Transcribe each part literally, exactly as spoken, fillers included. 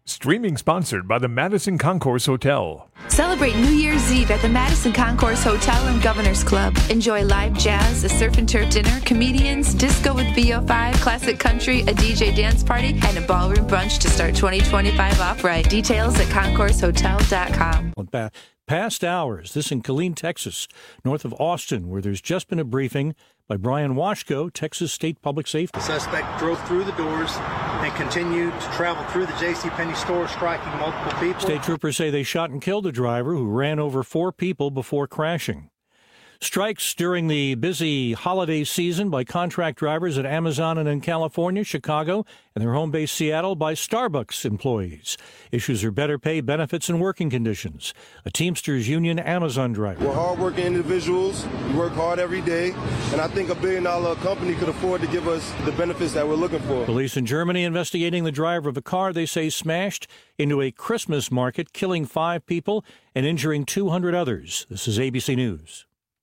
Streaming sponsored by the Madison Concourse Hotel. Celebrate New Year's Eve at the Madison Concourse Hotel and Governor's Club. Enjoy live jazz, a surf and turf dinner, comedians, disco with V O five, classic country, a D J dance party, and a ballroom brunch to start twenty twenty-five off right. Details at concourse hotel dot com. Past hours, this in Killeen, Texas, north of Austin, where there's just been a briefing by Brian Washko, Texas State Public Safety. The suspect drove through the doors and continued to travel through the JCPenney store, striking multiple people. State troopers say they shot and killed a driver who ran over four people before crashing. Strikes during the busy holiday season by contract drivers at Amazon and in California, Chicago, and their home base Seattle by Starbucks employees. Issues are better pay, benefits, and working conditions. A Teamsters Union Amazon driver. We're hardworking individuals. We work hard every day, and I think a billion-dollar company could afford to give us the benefits that we're looking for. Police in Germany investigating the driver of a car they say smashed into a Christmas market, killing five people and injuring two hundred others. This is A B C News.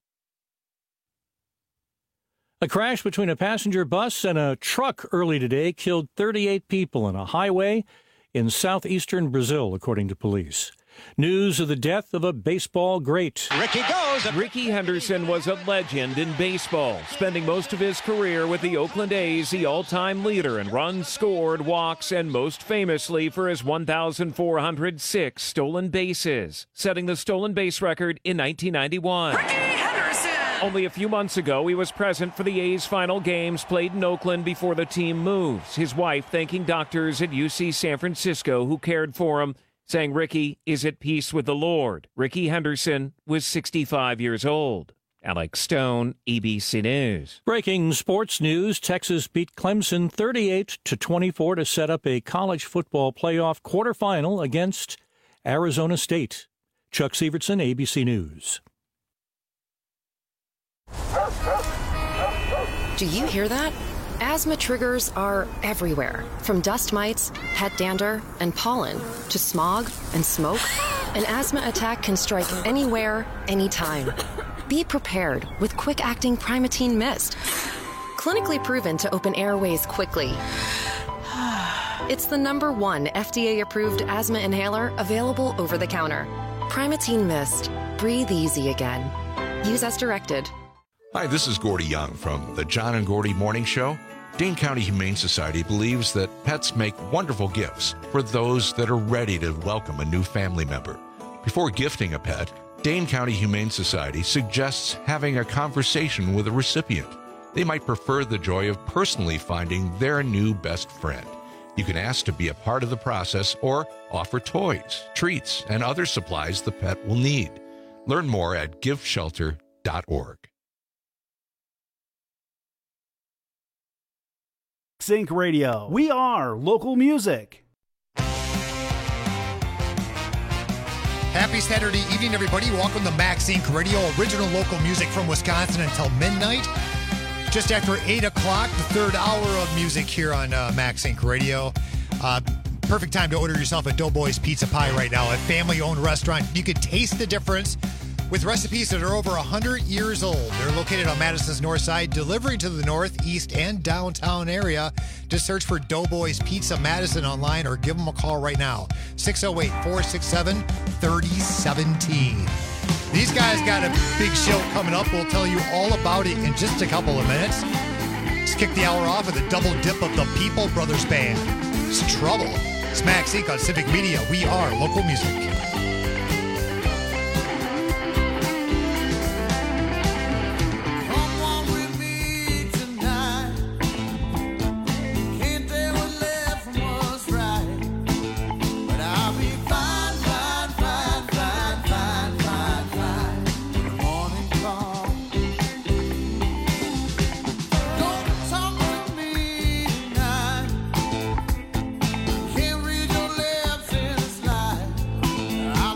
A crash between a passenger bus and a truck early today killed thirty-eight people on a highway in southeastern Brazil, according to police. News of the death of a baseball great. Ricky goes. Ricky Henderson was a legend in baseball, spending most of his career with the Oakland A's, the all-time leader in runs scored, walks, and most famously for his one thousand four hundred six stolen bases, setting the stolen base record in nineteen ninety-one. Ricky Henderson! Only a few months ago, he was present for the A's final games played in Oakland before the team moves. His wife thanking doctors at U C San Francisco who cared for him, saying Ricky is at peace with the Lord. Ricky Henderson was sixty-five years old. Alex Stone, A B C News. Breaking sports news, Texas beat Clemson thirty-eight to twenty-four to set up a college football playoff quarterfinal against Arizona State. Chuck Sievertson, A B C News. Do you hear that? Asthma triggers are everywhere, from dust mites, pet dander, and pollen, to smog and smoke. An asthma attack can strike anywhere, anytime. Be prepared with quick-acting Primatene Mist. Clinically proven to open airways quickly. It's the number one F D A-approved asthma inhaler available over the counter. Primatene Mist. Breathe easy again. Use as directed. Hi, this is Gordy Young from the John and Gordy Morning Show. Dane County Humane Society believes that pets make wonderful gifts for those that are ready to welcome a new family member. Before gifting a pet, Dane County Humane Society suggests having a conversation with a recipient. They might prefer the joy of personally finding their new best friend. You can ask to be a part of the process or offer toys, treats, and other supplies the pet will need. Learn more at gift shelter dot org. Sync Radio. We are local music. Happy Saturday evening, everybody. Welcome to Max Inc Radio, original local music from Wisconsin until midnight. Just after eight o'clock, the third hour of music here on uh, Max Inc Radio. Uh, perfect time to order yourself a Doughboys Pizza Pie right now, a family-owned restaurant. You could taste the difference with recipes that are over one hundred years old. They're located on Madison's north side, delivering to the north, east, and downtown area. Just search for Doughboys Pizza Madison online or give them a call right now. six oh eight, four six seven, three oh one seven. These guys got a big show coming up. We'll tell you all about it in just a couple of minutes. Let's kick the hour off with a double dip of the People Brothers Band. It's Trouble. It's Max Inc on Civic Media. We are local music. I'll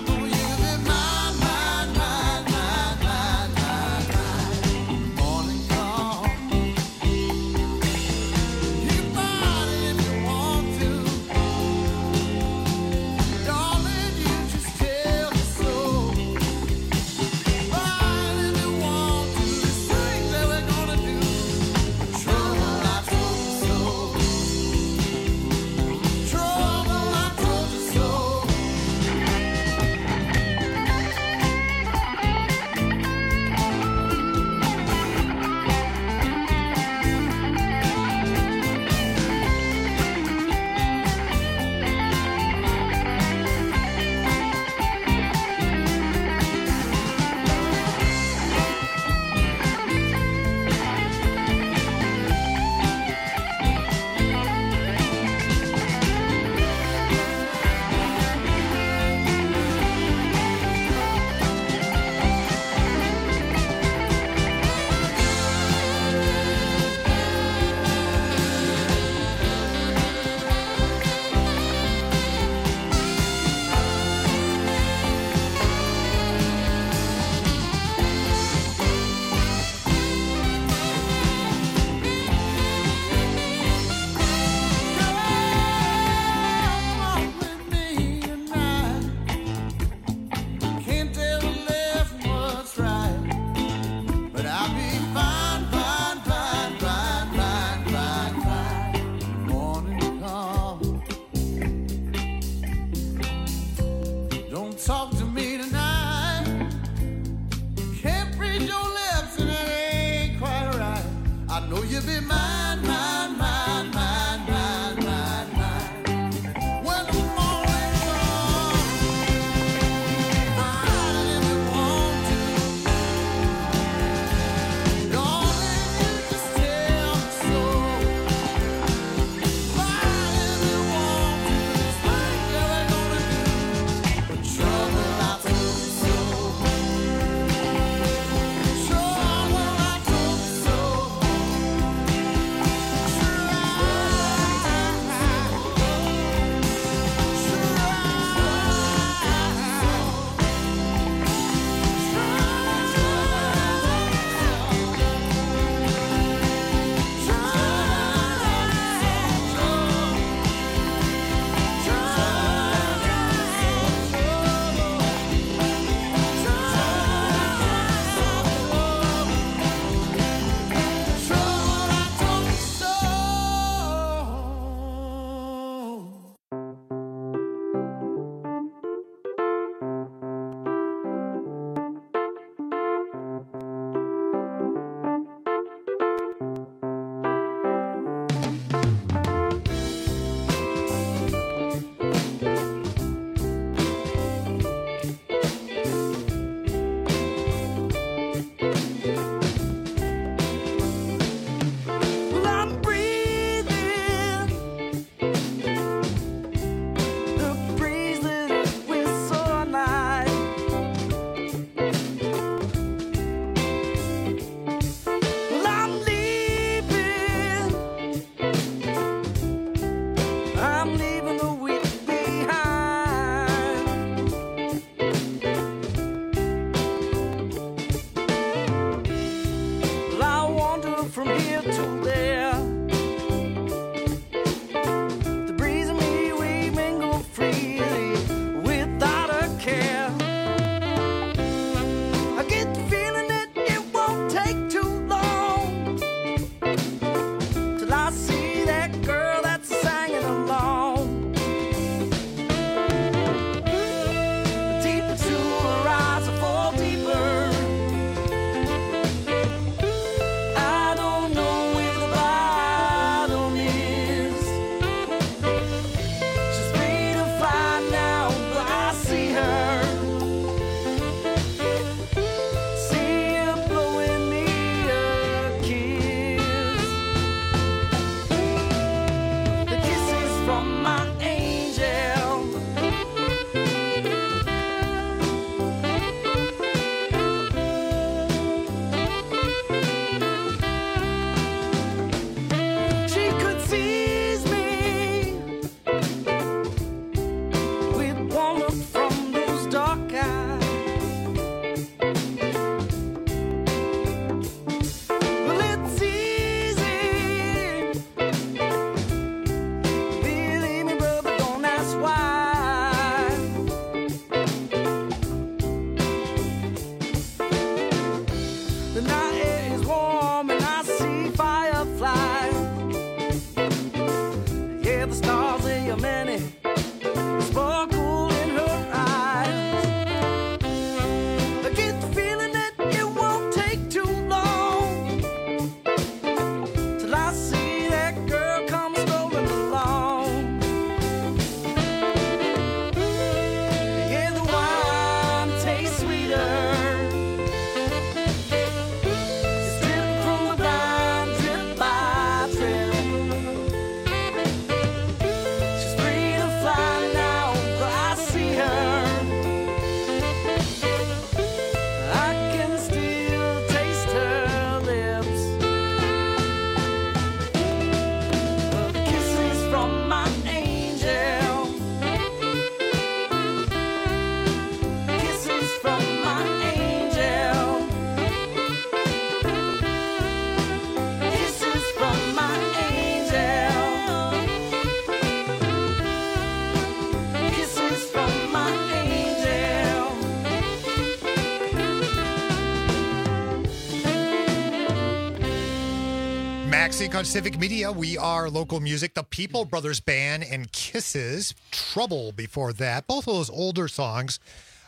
talk to me tonight. Can't read your lips and it ain't quite right. I know you'll be mine, mine, mine, mine, mine, mine, mine. When the morning comes, ride if you want to. Darling, you just tell me so. Ride if you want to. It's like you're gonna do. But trouble, I told you so. Trouble, I told you so. Well, I'm breathing the breeze that we saw night. Well, I'm leaving. I'm leaving the week behind. Well, I wander from here to there. The breeze and me, we mingle freely without a care. I get the feeling that it won't take too long till I see that girl that's singing along. Deep into her eyes, I fall deeper. I don't know where the bottom is. She's free to fly now, but I see her. See her blowing me a kiss. The kisses from my angel. She could seize me with one look from those dark eyes. Well, it's easy, believe me, brother, don't ask why. The night air is warm and I see fireflies. Yeah, the stars, they are many, sparkle in her eyes. I get the feeling that it won't take too long till I see that girl come strolling along. Yeah, the wine tastes sweeter. It's dripping from the vine, drip by drip. She's free to fly now, but I see her. I can still taste her lips. The kisses from my angel. Kisses from my angel. Kisses from my angel. Kisses from my angel. Maxine on Civic Media. We are local music. The People Brothers Band and Kisses. Trouble before that. Both of those older songs.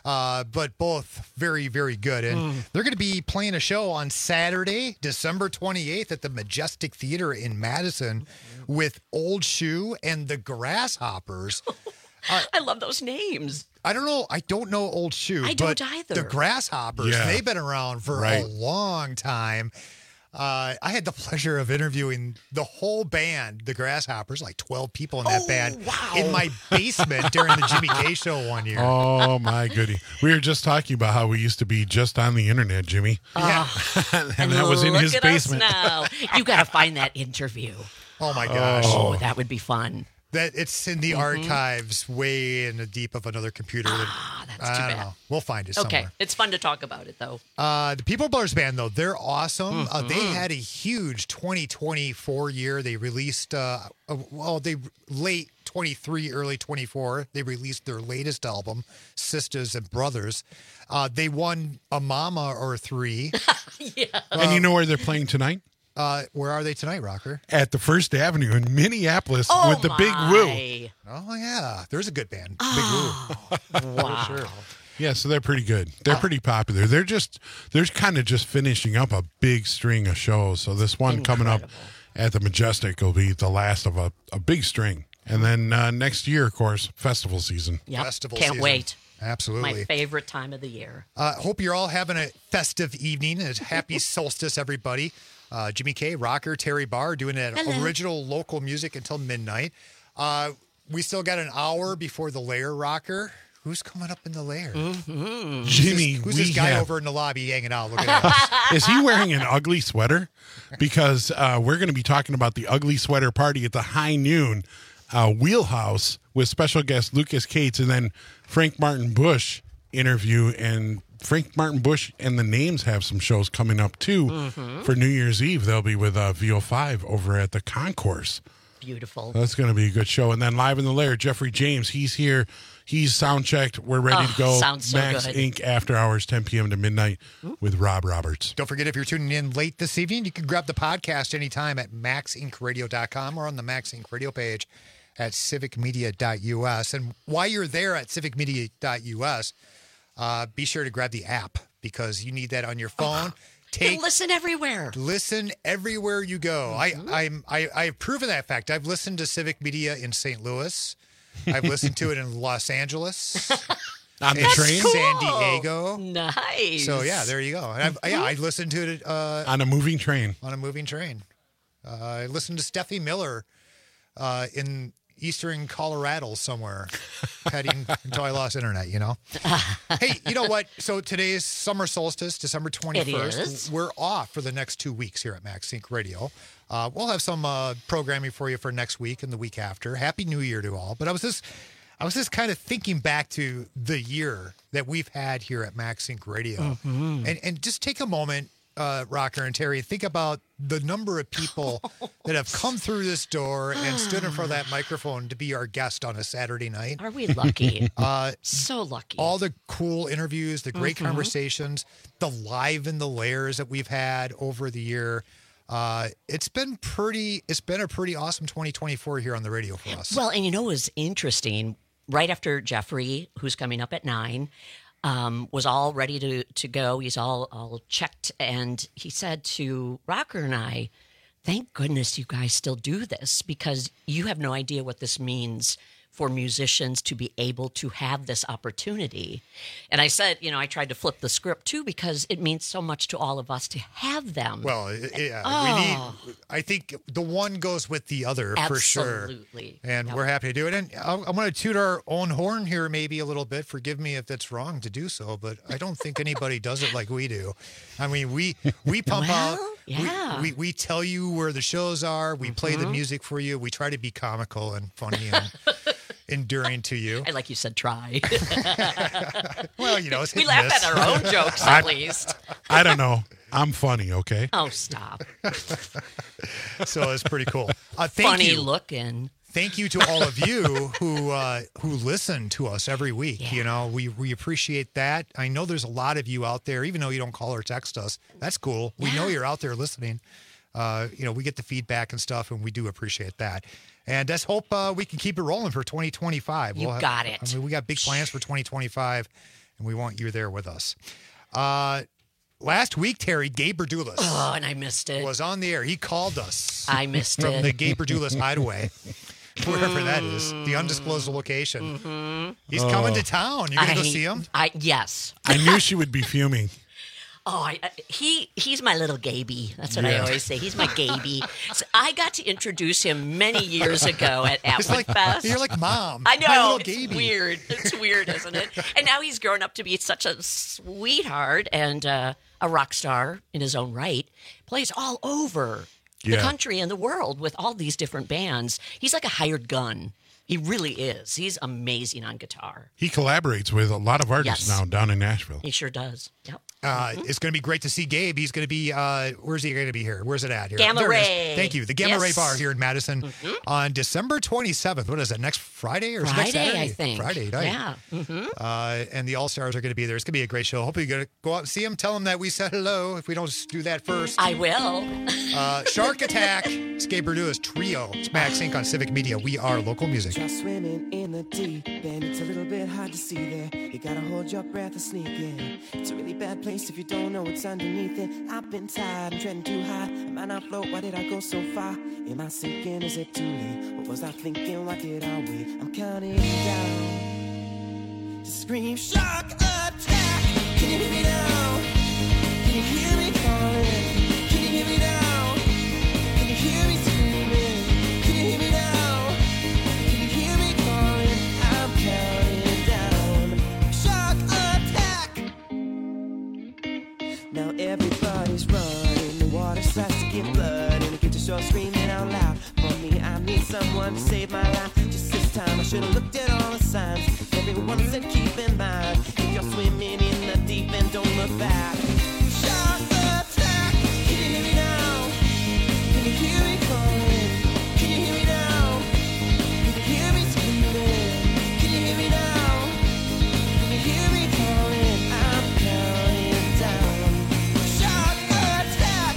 Uh, but both very, very good. And Mm. they're going to be playing a show on Saturday, December twenty-eighth at the Majestic Theater in Madison with Old Shoe and the Grasshoppers. Uh, I love those names. I don't know. I don't know Old Shoe. I but don't either. The Grasshoppers, Yeah. they've been around for Right. a long time. Uh, I had the pleasure of interviewing the whole band, the Grasshoppers, like twelve people in that Oh, band, wow. in my basement during the Jimmy K show one year. Oh my goody! We were just talking about how we used to be just on the internet, Jimmy. Yeah. and that was in Look his at basement. Us now. You got to find that interview. Oh my gosh. Oh, that would be fun. That it's in the Mhm. archives, way in the deep of another computer. Ah, that's I too don't bad. know. We'll find it Okay, somewhere. it's fun to talk about it though. Uh, the People Brothers Band, though, they're awesome. Uh, they Mhm. had a huge twenty twenty-four year. They released, uh, uh, well, they late twenty-three, early twenty-four. They released their latest album, Sisters and Brothers. Uh, they won a Mama or three. yeah. And you know where they're playing tonight? Uh, where are they tonight, Rocker? At the First Avenue in Minneapolis Oh with the Big Woo. my. Oh yeah, there's a good band, Oh, Big Woo. wow. For sure. Yeah, so they're pretty good. They're pretty popular. They're just they're kind of just finishing up a big string of shows. So this one coming up at the Majestic will be the last of a, a big string. And then uh, next year, of course, festival season. Yep. Festival Can't season. wait. Absolutely. My favorite time of the year. Uh, hope you're all having a festive evening and happy solstice, everybody. Uh, Jimmy K, Rocker, Terry Barr doing that Hello. original local music until midnight. Uh, we still got an hour before the Lair, Rocker. Who's coming up in the Lair? Mm-hmm. Jimmy, Who's we this guy have- over in the lobby hanging out? Look at us. Is he wearing an ugly sweater? Because uh, we're going to be talking about the ugly sweater party at the High Noon uh, Wheelhouse with special guest Lucas Cates and then Frank Martin Bush interview. And Frank Martin Bush and the Names have some shows coming up too Mhm. for New Year's Eve. They'll be with uh, V O five over at the Concourse. Beautiful. That's going to be a good show. And then live in the Lair, Jeffrey James. He's here. He's sound checked. We're ready Oh, to go. sounds so Max good. Incorporated. After hours, ten p.m. to midnight with Rob Roberts. Don't forget, if you're tuning in late this evening, you can grab the podcast anytime at max inc radio dot com or on the Max Inc Radio page at civic media dot u s. And while you're there at civic media dot u s, uh, be sure to grab the app because you need that on your phone. You can listen everywhere. Listen everywhere you go. Mhm. I, I'm, I, I've proven that fact. I've listened to Civic Media in Saint Louis. I've listened to it in Los Angeles. On the in train? San Diego. Nice. So yeah, there you go. And I've, yeah, I listened to it uh, On a moving train. on a moving train. Uh, I listened to Steffi Miller uh, in eastern Colorado somewhere, heading until I lost internet, you know? Hey, you know what? So today's summer solstice, December is. twenty-first. We're off for the next two weeks here at Max Inc Radio. Uh, we'll have some uh, programming for you for next week and the week after. Happy New Year to all. But I was just, I was just kind of thinking back to the year that we've had here at Max Inc Radio. Mhm. And, and just take a moment, uh, Rocker and Terry, and think about the number of people that have come through this door and stood in front of that microphone to be our guest on a Saturday night. Are we lucky? Uh, so lucky. all the cool interviews, the great Mhm. conversations, the live in the layers that we've had over the year. Uh, it's been pretty. It's been a pretty awesome twenty twenty-four here on the radio for us. Well, and you know what was interesting? Right after Jeffrey, who's coming up at nine, um, was all ready to, to go. He's all, all checked. And he said to Rocker and I, thank goodness you guys still do this because you have no idea what this means for musicians to be able to have this opportunity. And I said, you know, I tried to flip the script too because it means so much to all of us to have them. Well, it- yeah, Oh. we need. I think the one goes with the other for sure. Absolutely. And Yep. we're happy to do it. And I'm, I'm going to toot our own horn here, maybe a little bit. Forgive me if that's wrong to do so, but I don't think anybody does it like we do. I mean, we we pump Well, out. we- yeah. We, we tell you where the shows are. We play the Mhm. music for you. We try to be comical and funny and enduring to you. I like you said try. Well, you know, it's we hit and laugh miss. at our own jokes I- at least. I don't know. I'm funny, okay? Oh, stop. So it's pretty cool. Uh, thank Funny you. looking. Thank you to all of you who uh, who listen to us every week. You know, we we appreciate that. I know there's a lot of you out there, even though you don't call or text us. That's cool. We know you're out there listening. Uh, you know, we get the feedback and stuff, and we do appreciate that. And let's hope uh, we can keep it rolling for twenty twenty-five. You We'll have- got it. I mean, we got big plans for twenty twenty-five, and we want you there with us. Uh, last week, Terry, Gabe Berdulis. Oh, and I missed it. Was on the air. He called us. I missed from it. From the Gabe Berdulis hideaway. Wherever that is, the undisclosed location. Mm-hmm. He's Oh. coming to town. You're going to go I- see him? I Yes. I knew she would be fuming. Oh, I, I- he he's my little Gaby. That's what I Yeah. always say. He's my Gaby. So I got to introduce him many years ago at It's Atwood like, Fest. you're like mom. I My know. little It's Gaby. weird. It's weird, isn't it? And now he's grown up to be such a sweetheart and uh, a rock star in his own right. Plays all over the Yeah. country and the world with all these different bands. He's like a hired gun. He really is. He's amazing on guitar. He collaborates with a lot of artists Yes. now down in Nashville. He sure does. Yep. Uh, it's going to be great to see Gabe. He's going to be, uh, where's he going to be here? Where's it at here? Gamma There it is. Ray. Thank you. The Gamma Yes. Ray Bar here in Madison Mhm. on December twenty-seventh. What is that, next Friday or next Friday, Saturday? I think. Friday night. Yeah. Mm-hmm. Uh, and the All-Stars are going to be there. It's going to be a great show. Hopefully you're going to go out and see him. Tell him that we said hello if we don't do that first. I will. Uh, Shark Attack, it's Gabe Berdulis Trio. It's Max Inc on Civic Media. We are local music. Try swimming in the deep end. It's a little bit hard to see there. You gotta hold your breath and sneak in. It's a really bad place if you don't know what's underneath it. I've been tired, I'm treading too high. I might not float, why did I go so far? Am I sinking, is it too late? What was I thinking, why did I wait? I'm counting down to scream shark attack. Can you hear me now? Can you hear me calling? Can you hear me now? Can you hear me screaming? Can you hear me now? Can you hear me calling? I'm counting down. Shark attack. Now everybody's running. The water starts to get blood, and I get to shore screaming out loud. For me, I need someone to save my life. Just this time, I should have looked at all the signs. Everyone said keep in mind, if you're swimming in the deep end, don't look back. Shark attack. Can you hear me now? Can you hear me calling? Can you hear me now? Can you hear me screaming? Can you hear me now? Can you hear me calling? I'm counting down. Shark attack.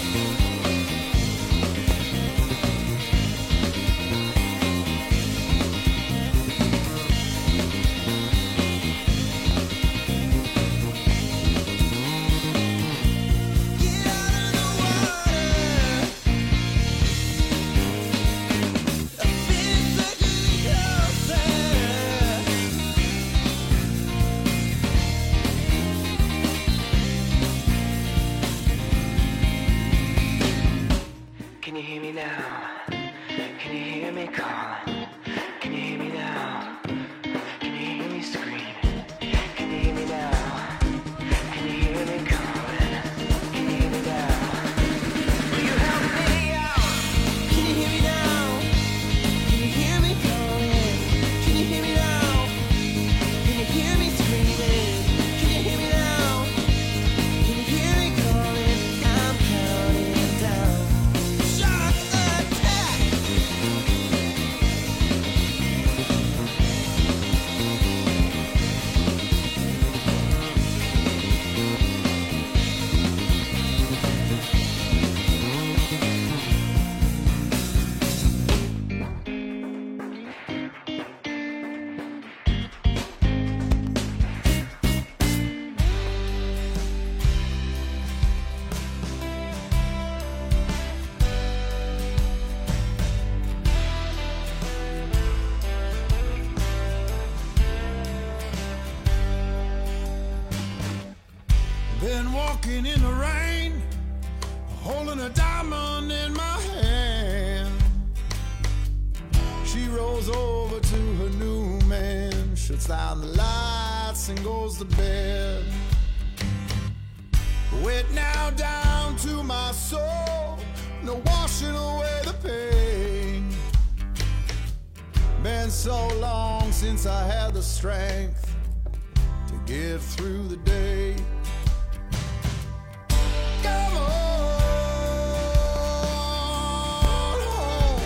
Can you hear me now? Can you hear me calling? Can you hear me now? Can you hear me screaming? Can you hear me now? Can you hear me calling? Can you hear me now? Will you help me out? Can you hear me now? Can you hear me calling? Can you hear me now? Can you hear me screaming? Can you hear me now? Can you hear me calling? I'm counting down. Shark attack! Been walking in the rain, holding a diamond in my hand. She rolls over to her new man, shuts down the lights and goes to bed. Wet now down to my soul, no washing away the pain. Been so long since I had the strength to get through the day. Come on home.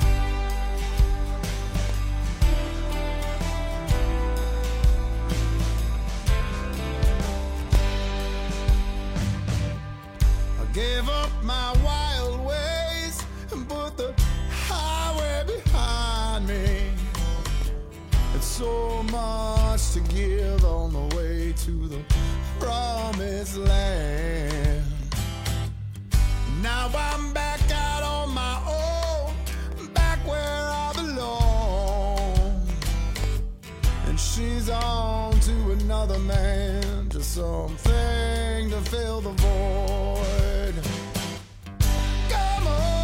I gave up my wild ways and put the highway behind me. It's so much to give on the way to the promised land. Now I'm back out on my own, back where I belong. And she's on to another man, just something to fill the void. Come on.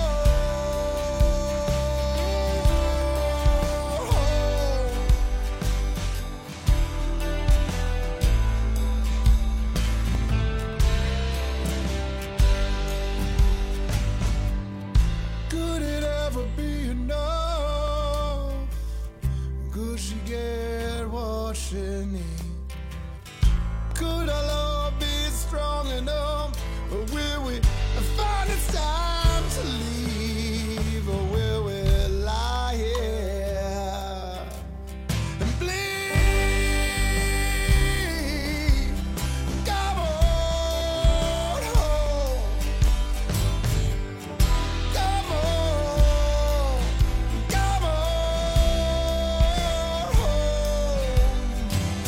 Could it ever be enough? Could she get what she needs? Could our love be strong enough? Or will we find it's time to leave? Or will we lie here and bleed? Come on home. Come on. Come on home.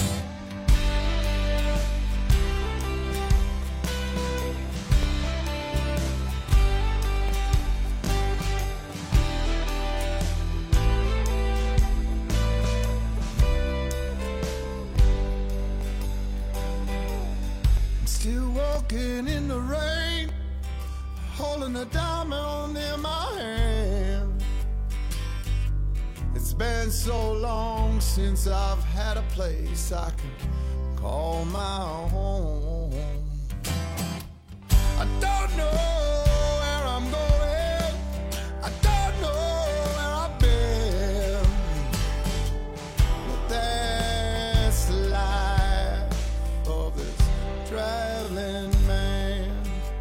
I'm still walking in the rain, holding a diamond in my hand. It's been so long since I've had a place I can call my home. I don't know where I'm going, I don't know where I've been, but that's the life of this traveling man.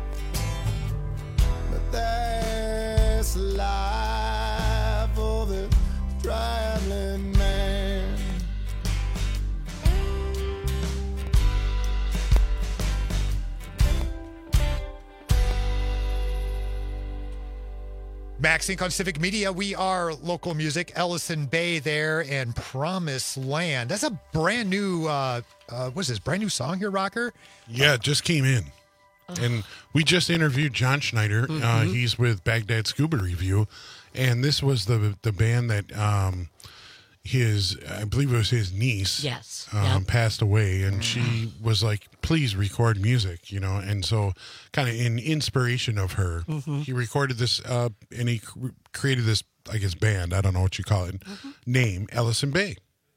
But that's the life of this traveling man. Max Inc on Civic Media. We are local music. Ellison Bay there and Promised Land. That's a brand new, uh, uh, what is this, brand new song here, Rocker? Yeah, it just came in. And we just interviewed John Schneider. Uh, Mhm. he's with Baghdad Scuba Review. And this was the the band that um, his, I believe it was his niece, Yes. um, Yep. passed away. And she was like, please record music, you know. And so, kind of in inspiration of her, Mhm. he recorded this uh, and he cr- created this, I guess, band. I don't know what you call it. Name Ellison Bay.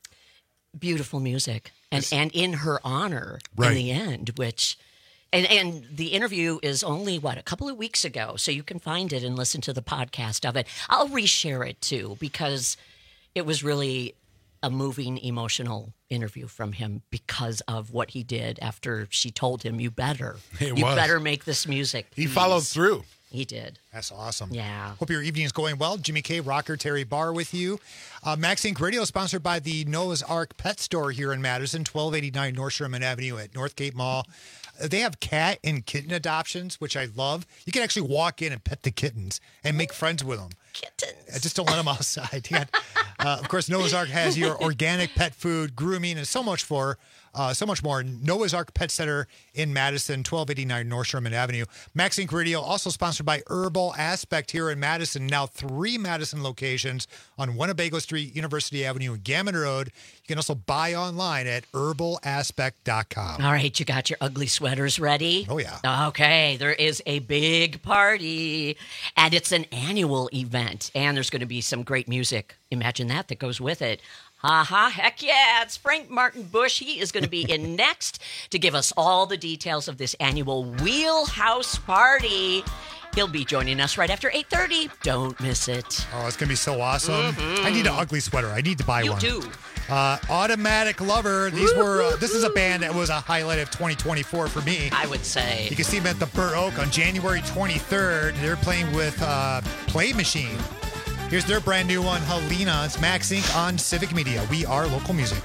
Beautiful music, and and in her honor Right. in the end, which. And and the interview is only, what, a couple of weeks ago, so you can find it and listen to the podcast of it. I'll reshare it, too, because it was really a moving, emotional interview from him because of what he did after she told him, you better. It you was. better make this music. He please." followed through. He did. That's awesome. Yeah. Hope your evening is going well. Jimmy K, Rocker, Terry Barr with you. Uh, Max Inc Radio is sponsored by the Noah's Ark Pet Store here in Madison, twelve eighty-nine North Sherman Avenue at Northgate Mall. Uh, They have cat and kitten adoptions, which I love. You can actually walk in and pet the kittens and make friends with them. Kittens. Just don't let them outside. You got, uh, of course, Noah's Ark has your organic pet food, grooming, and so much for uh, so much more. Noah's Ark Pet Center in Madison, twelve eighty-nine North Sherman Avenue. Max Inc Radio, also sponsored by Herbal Aspect here in Madison. Now three Madison locations on Winnebago Street, University Avenue, and Gammon Road. You can also buy online at herbal aspect dot com. All right, you got your ugly sweaters ready? Oh, yeah. Okay, there is a big party, and it's an annual event, and there's going to be some great music. Imagine that, that goes with it. Ha ha, heck yeah, it's Frank Martin Bush. He is going to be in next to give us all the details of this annual Wheelhouse Party. He'll be joining us right after eight thirty. Don't miss it. Oh, it's going to be so awesome. Mhm. I need an ugly sweater. I need to buy You one. do. Uh, Automatic Lover. These were. Uh, this is a band that was a highlight of twenty twenty-four for me. I would say. You can see them at the Burr Oak on January twenty-third. They're playing with uh, Play Machine. Here's their brand new one, Helena. It's Max Inc on Civic Media. We are local music.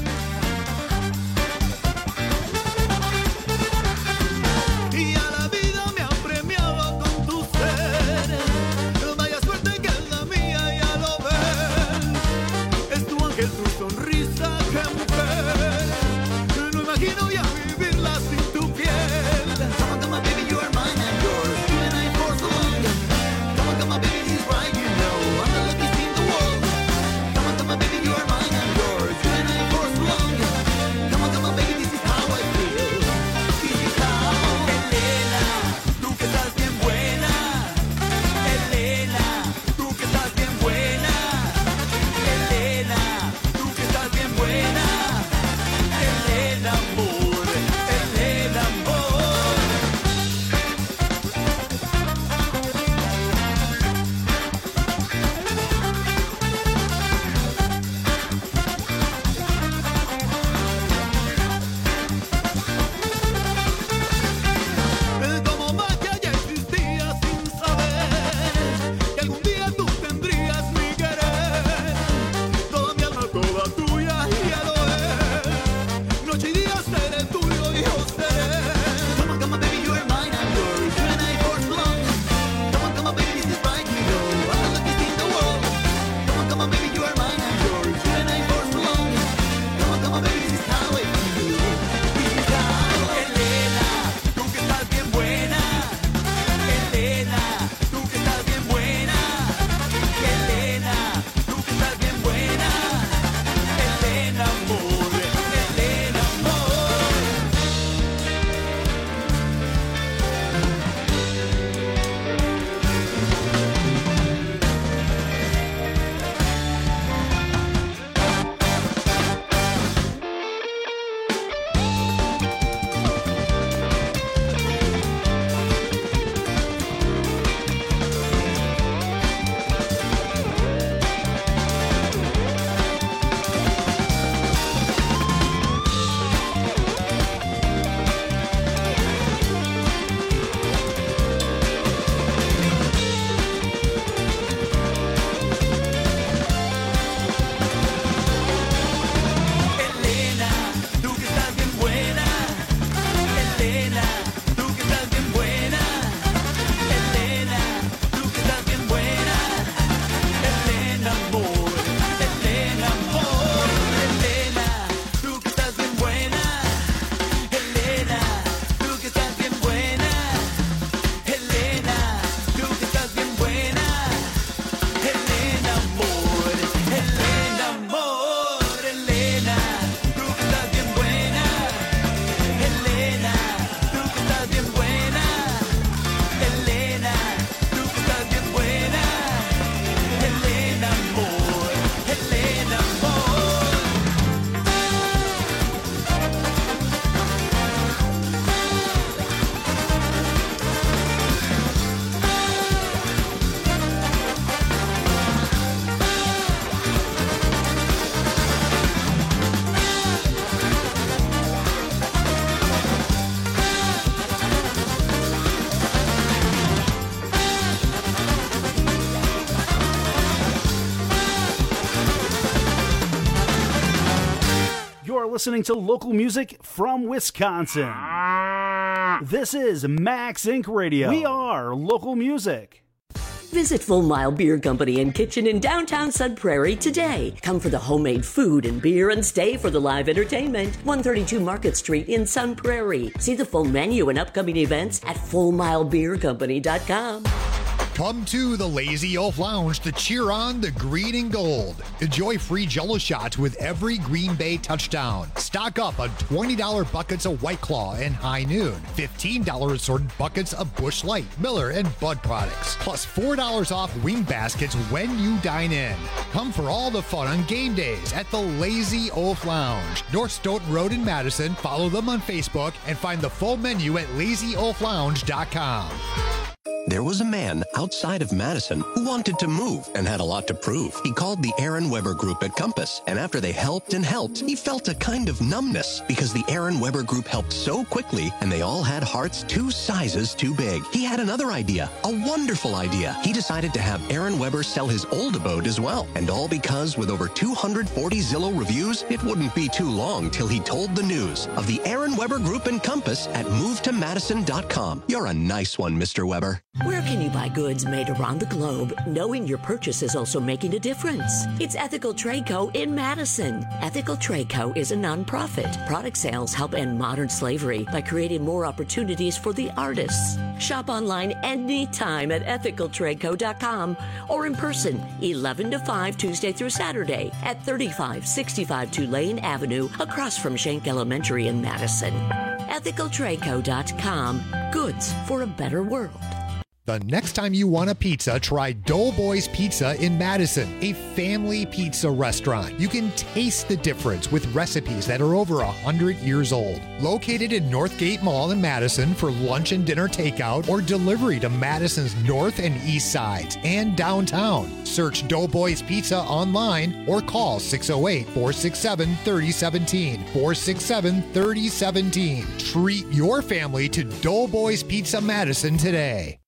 Y a la vida me ha premiado con tu ser. Vaya suerte que es la mía, ya lo ves. Es tu ángel, tu sonrisa. You're listening to local music from Wisconsin. This is Max Incorporated. Radio. We are local music. Visit Full Mile Beer Company and Kitchen in downtown Sun Prairie today. Come for the homemade food and beer and stay for the live entertainment. one thirty-two Market Street in Sun Prairie. See the full menu and upcoming events at full mile beer company dot com. Come to the Lazy Oaf Lounge to cheer on the green and gold. Enjoy free Jell-O shots with every Green Bay touchdown. Stock up on twenty dollars buckets of White Claw and High Noon. fifteen dollars assorted buckets of Busch Light, Miller, and Bud products. Plus four dollars off wing baskets when you dine in. Come for all the fun on game days at the Lazy Oaf Lounge. North Stoughton Road in Madison. Follow them on Facebook and find the full menu at lazy oaf lounge dot com. There was a man outside of Madison who wanted to move and had a lot to prove. He called the Aaron Weber Group at Compass, and after they helped and helped, he felt a kind of numbness because the Aaron Weber Group helped so quickly, and they all had hearts two sizes too big. He had another idea, a wonderful idea. He decided to have Aaron Weber sell his old abode as well, and all because with over two hundred forty Zillow reviews, it wouldn't be too long till he told the news of the Aaron Weber Group and Compass at move to madison dot com. You're a nice one, Mister Weber. Where can you buy goods made around the globe, knowing your purchase is also making a difference? It's Ethical Trade Co. in Madison. Ethical Trade Co. is a nonprofit. Product sales help end modern slavery by creating more opportunities for the artists. Shop online anytime at ethical trade co dot com or in person eleven to five Tuesday through Saturday at thirty-five sixty-five Tulane Avenue across from Schenck Elementary in Madison. ethical trade co dot com. Goods for a better world. The next time you want a pizza, try Doughboys Pizza in Madison, a family pizza restaurant. You can taste the difference with recipes that are over one hundred years old. Located in Northgate Mall in Madison for lunch and dinner takeout or delivery to Madison's north and east sides and downtown. Search Doughboys Pizza online or call six oh eight, four six seven, three oh one seven, four six seven, three oh one seven. Treat your family to Doughboys Pizza Madison today.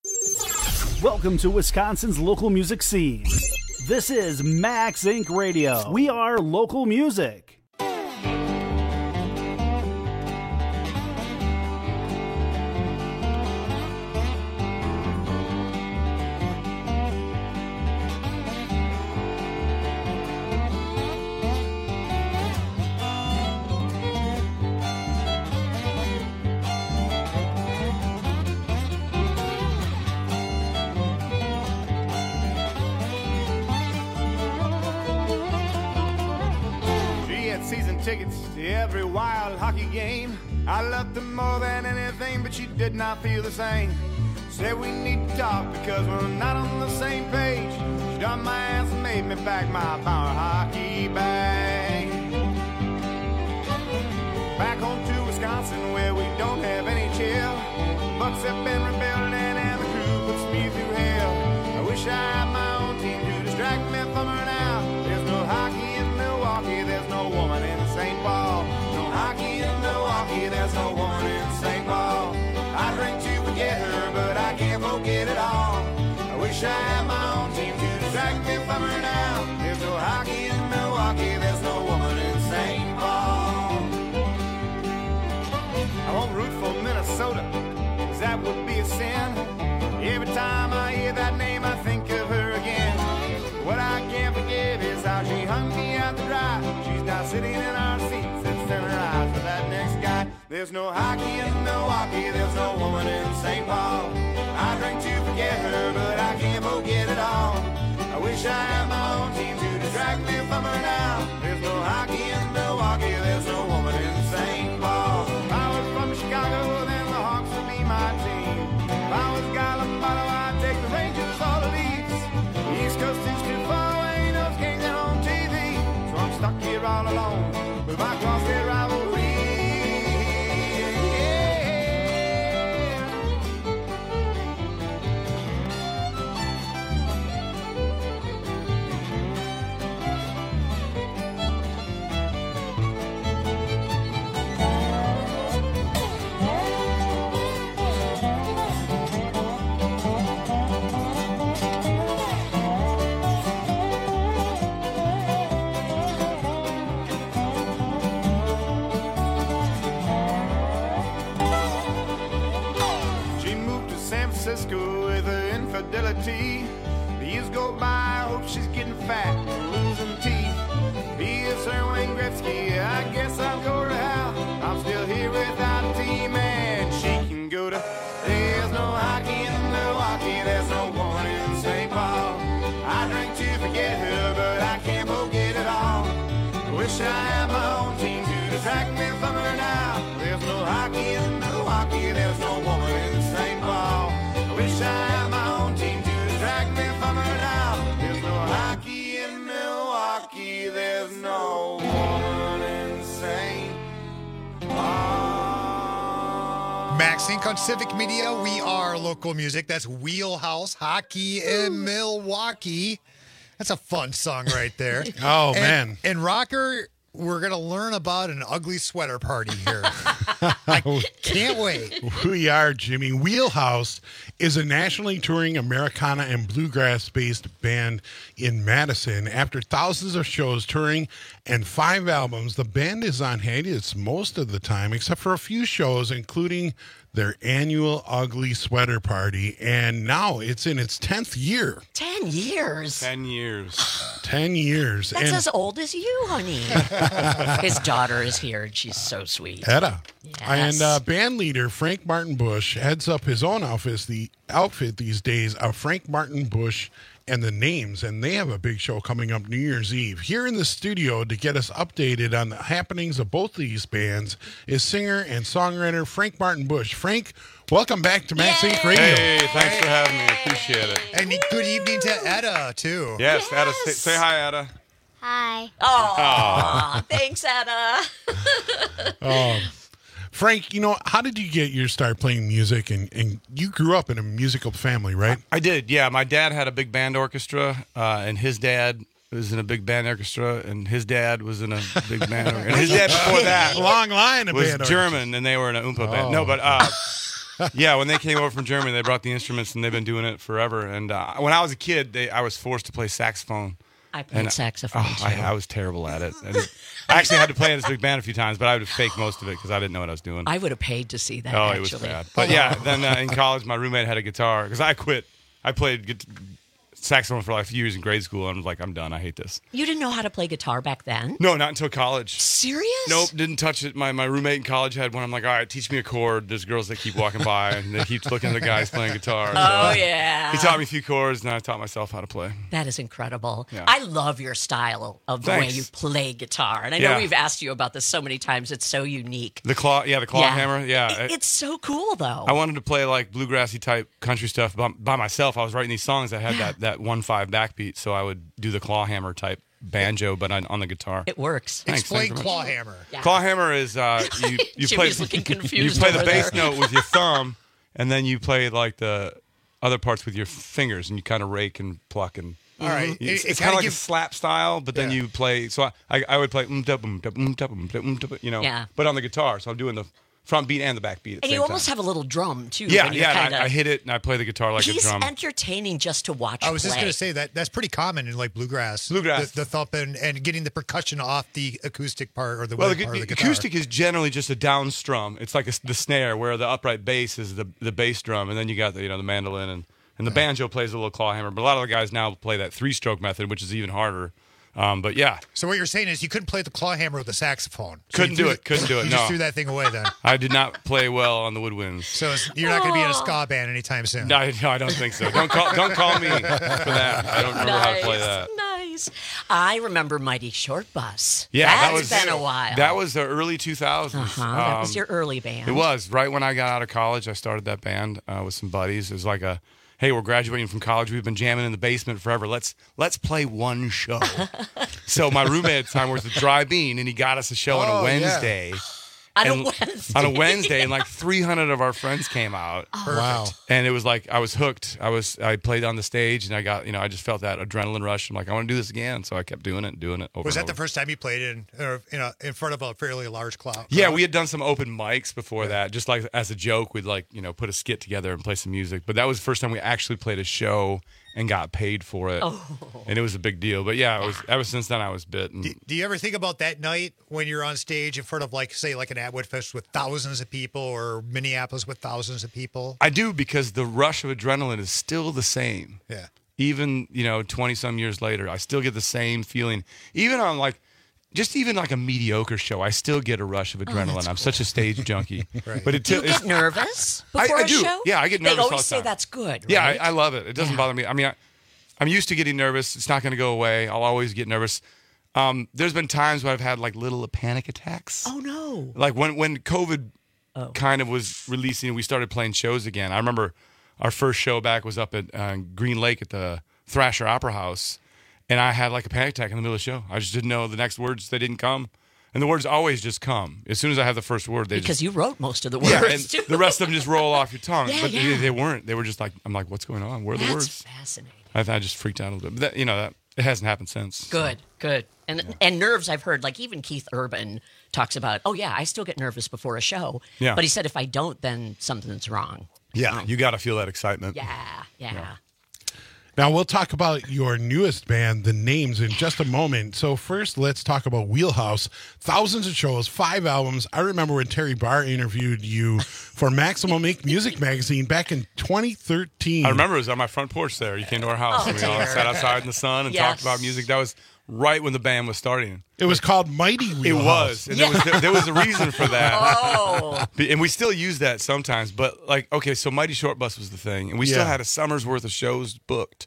Welcome to Wisconsin's local music scene. This is Max Incorporated. Radio. We are local music. Tickets to every wild hockey game. I loved her more than anything, but she did not feel the same. Said we need to talk because we're not on the same page. She done my ass and made me pack my power hockey bag. Back home to Wisconsin where we don't have any chill. Bucks have been rebuilding and the crew puts me through hell. I wish I had my own team to distract me from her now. There's no hockey in Milwaukee, there's no woman in Saint Paul. No hockey in Milwaukee, there's no woman in Saint Paul. I drink to forget her, but I can't forget it all. I wish I had my own team to distract me from her now. There's no hockey in Milwaukee, there's no woman in Saint Paul. I won't root for Minnesota, cause that would be a sin. Every time I hear that name, I think of her again. What I can't forget is how she hung me out to dry. She's now sitting in our seats and staring her eyes for that next guy. There's no hockey in Milwaukee, there's no woman in Saint Paul. I drink to forget her, but I can't forget it all. I wish I had my own team to distract me from her now. There's no hockey in Milwaukee, there's no woman in Saint Paul. If I was from Chicago, then the Hawks would be my team. If I was Gallimato, I'd take the Rangers all the leads. East Coast is too far away, those games are on T V. So I'm stuck here all alone with my crossfit rivalry. school with her infidelity. The years go by, I hope she's getting fat and losing teeth. He is her Wayne Gretzky, I guess I'll go to hell. I'm still here without a team and she can go to. There's no hockey in Milwaukee, there's no woman in Saint Paul. I drink to forget her, but I can't forget it all. I wish I had my own team to distract me from her now. There's no hockey in Milwaukee, there's no woman in Saint Paul. I wish I had my own team to distract me from her now. There's no hockey in Milwaukee, there's no woman in Saint Paul. Max Inc on Civic Media. We are local music. That's Wheelhouse Hockey in Milwaukee. That's a fun song right there. Oh, and, man. And Rocker, we're going to learn about an ugly sweater party here. I can't wait. We are, Jimmy. Wheelhouse is a nationally touring Americana and bluegrass-based band in Madison. After thousands of shows, touring, and five albums, the band is on hiatus most of the time, except for a few shows, including their annual Ugly Sweater Party, and now it's in its tenth year. Ten years? Ten years. Ten years. That's and as old as you, honey. His daughter is here, and she's so sweet. Etta. Yes. And uh, band leader Frank Martin Bush heads up his own outfit, the outfit these days of Frank Martin Bush and the Names, and they have a big show coming up New Year's Eve. Here in the studio to get us updated on the happenings of both these bands is singer and songwriter Frank Martin Bush. Frank, welcome back to Max Inc Radio. Hey, thanks for having me. Appreciate it. And good evening to Etta, too. Yes, yes. Etta. Say, say hi, Etta. Hi. Oh, thanks, Etta. Oh. Frank, you know, how did you get your start playing music? And, and you grew up in a musical family, right? I did, yeah. My dad had a big band orchestra, uh, and his dad was in a big band orchestra, and his dad was in a big band orchestra. And his dad before that long line of was band German, orchestras. and they were in an Oompa Oh. band. No, but uh, yeah, when they came over from Germany, they brought the instruments, and they've been doing it forever. And uh, when I was a kid, they, I was forced to play saxophone. I played And, saxophone, oh, too. I, I was terrible at it. And I actually had to play in this big band a few times, but I would fake most of it because I didn't know what I was doing. I would have paid to see that, oh, actually. it was bad. But yeah, then uh, in college, my roommate had a guitar because I quit. I played gu- saxophone for like a few years in grade school, and I was like, I'm done. I hate this. You didn't know how to play guitar back then? No, not until college. Serious? Nope, didn't touch it. My my roommate in college had one. I'm like, all right, teach me a chord. There's girls that keep walking by, and they keep looking at the guys playing guitar. Oh, So yeah. He taught me a few chords, and I taught myself how to play. That is incredible. Yeah. I love your style of the Thanks. way you play guitar. And I know Yeah. we've asked you about this so many times. It's so unique. The claw, yeah, the claw Yeah. hammer, yeah. It- it's so cool, though. I wanted to play like bluegrassy type country stuff by, by myself. I was writing these songs that had that, that one five backbeat, so I would do the claw hammer type banjo, but on, on the guitar. It works. Thanks, Explain thanks very much. claw hammer. Yeah. Claw hammer is uh, you you play Jimmy's looking you confused play the over bass there. note with your thumb, and then you play like the other parts with your fingers, and you kind of rake and pluck and. All right. It's, It- it it's kinda kind of like give- a slap style, but then Yeah. you play. So I, I, I would play um da boom da boom da boom da boom da, you know, Yeah. but on the guitar. So I'm doing the front beat and the back beat at the And same you almost time. have a little drum, too. Yeah, when you're yeah. and kinda- I, I hit it and I play the guitar like He's a drum. entertaining just to watch I was just play. going to say that that's pretty common in like bluegrass. Bluegrass. The, the thumping and getting the percussion off the acoustic part or the Well, wind the, part the of the guitar. acoustic is generally just a down strum. It's like a, the snare, where the upright bass is the the bass drum, and then you got the you know the mandolin and, and the banjo plays a little claw hammer. But a lot of the guys now play that three stroke method, which is even harder. Um, but yeah, So what you're saying is you couldn't play the claw hammer with the saxophone. So couldn't you do threw it. Couldn't do it. You No, just threw that thing away then. I did not play well on the woodwinds. So it's, you're not going to be in a ska band anytime soon. No, I- no, I don't think so. Don't call don't call me for that. I don't remember how to play that. Nice. I remember Mighty Short Bus. Yeah, That's that was been a while. That was the early two thousands. Uh-huh, that was your early band. It was right when I got out of college. I started that band uh, with some buddies. It was like a, hey, we're graduating from college. We've been jamming in the basement forever. Let's let's play one show. So my roommate at the time was the Dry Bean, and he got us a show on Oh, a yeah. Wednesday. On a And- Wednesday. On a Wednesday, and like three hundred of our friends came out. Oh. Wow. And it was like I was hooked. I was I played on the stage, and I got you know I just felt that adrenaline rush. I'm like I want to do this again, so I kept doing it and doing it. Over Was and that the over. first time you played in or, you know, in front of a fairly large crowd? Yeah, we had done some open mics before that, just like as a joke. We'd like you know put a skit together and play some music. But that was the first time we actually played a show and got paid for it. Oh. And it was a big deal. But yeah, it was ever since then I was bit. And, Do, do you ever think about that night when you're on stage in front of, like, say, like an Atwood Fest with thousands of people or Minneapolis with thousands of people? I do, because the rush of adrenaline is still the same. Yeah. Even, you know, twenty some years later, I still get the same feeling. Even on like, just even like a mediocre show, I still get a rush of adrenaline. I'm cool. such a stage junkie. Right. But it Do you it's- get nervous I, before I a do. show? Yeah, I get nervous They all always the say time. that's good, Yeah, right? I, I love it. It doesn't Yeah. bother me. I mean, I, I'm used to getting nervous. It's not going to go away. I'll always get nervous. Um, there's been times where I've had like little panic attacks. Oh, no. Like when when COVID Oh. kind of was releasing and we started playing shows again. I remember our first show back was up at uh, Green Lake at the Thrasher Opera House, and I had like a panic attack in the middle of the show. I just didn't know the next words. They didn't come. And the words always just come. As soon as I have the first word, they Because just... you wrote most of the words, Yeah, and too. the rest of them just roll off your tongue. Yeah, but yeah. They, they weren't. They were just like, I'm like, what's going on? Where are the That's words? fascinating. I, I just freaked out a little bit. But that, you know, that it hasn't happened since. Good, good. And and nerves, I've heard, like even Keith Urban talks about, oh, yeah, I still get nervous before a show. Yeah. But he said if I don't, then something's wrong. Yeah, you got to feel that excitement. Yeah, yeah. Now, we'll talk about your newest band, The Names, in just a moment. So first, let's talk about Wheelhouse. Thousands of shows, five albums. I remember when Terry Barr interviewed you for Maximum Ink Music Magazine back in twenty thirteen. I remember it was on my front porch there. You came to our house. Oh, and we all dear. sat outside in the sun and Yes. talked about music. That was right when the band was starting. It was called Mighty It Wheelhouse. was. And there, was there, there was a reason for that. Oh. And we still use that sometimes. But, like, okay, so Mighty Short Bus was the thing. And we still Yeah. had a summer's worth of shows booked.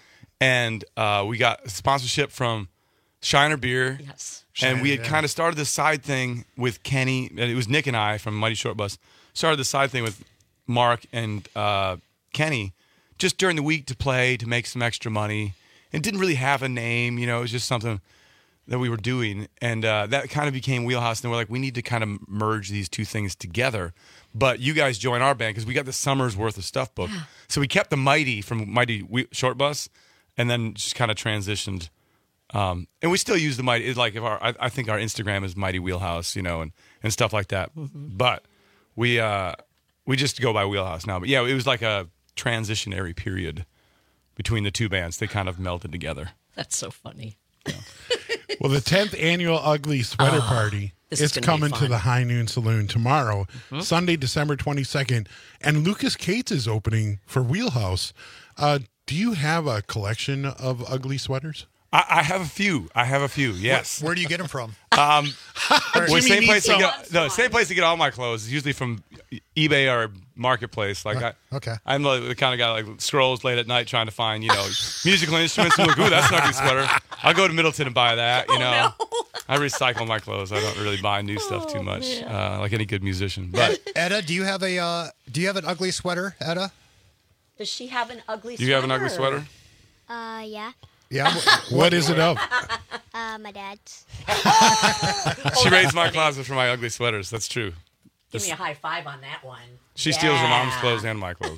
And uh, we got sponsorship from Shiner Beer. Yes. And we had Shiner, yeah. kind of started this side thing with Kenny. And it was Nick and I from Mighty Short Bus. Started the side thing with Mark and uh, Kenny just during the week to play, to make some extra money. And didn't really have a name. You know, it was just something that we were doing. And uh, that kind of became Wheelhouse. And we're like, we need to kind of merge these two things together. But you guys join our band because we got the summer's worth of stuff booked. So we kept the Mighty from Mighty Whe- Short Bus and then just kind of transitioned. Um, and we still use the Mighty. It's like if our, I, I think our Instagram is Mighty Wheelhouse, you know, and, and stuff like that. Mm-hmm. But we uh, we just go by Wheelhouse now. But yeah, it was like a transitionary period between the two bands. They kind of melted together. That's so funny. Well, the tenth annual Ugly Sweater Oh, Party this is is gonna be coming to fun. the High Noon Saloon tomorrow, Mhm. Sunday, December twenty-second. And Lucas Cates is opening for Wheelhouse. Uh, do you have a collection of ugly sweaters? I, I have a few. I have a few. Yes. Where do you get them from? Um, well, Jimmy same needs place to some. get no same place to get all my clothes is usually from eBay or Marketplace. Like I, Okay. I'm like, the kind of guy like scrolls late at night trying to find you know musical instruments. And look, ooh, that's an ugly sweater. I'll go to Middleton and buy that. You know, I recycle my clothes. I don't really buy new stuff too much, uh, like any good musician. But Etta, do you have a uh, do you have an ugly sweater, Etta? Does she have an ugly do you have an ugly sweater? Uh, yeah. Yeah. What is it of? Uh, my dad's. She raised my closet for my ugly sweaters. That's true. Give me a high five on that one. She steals her mom's Yeah. clothes and my clothes.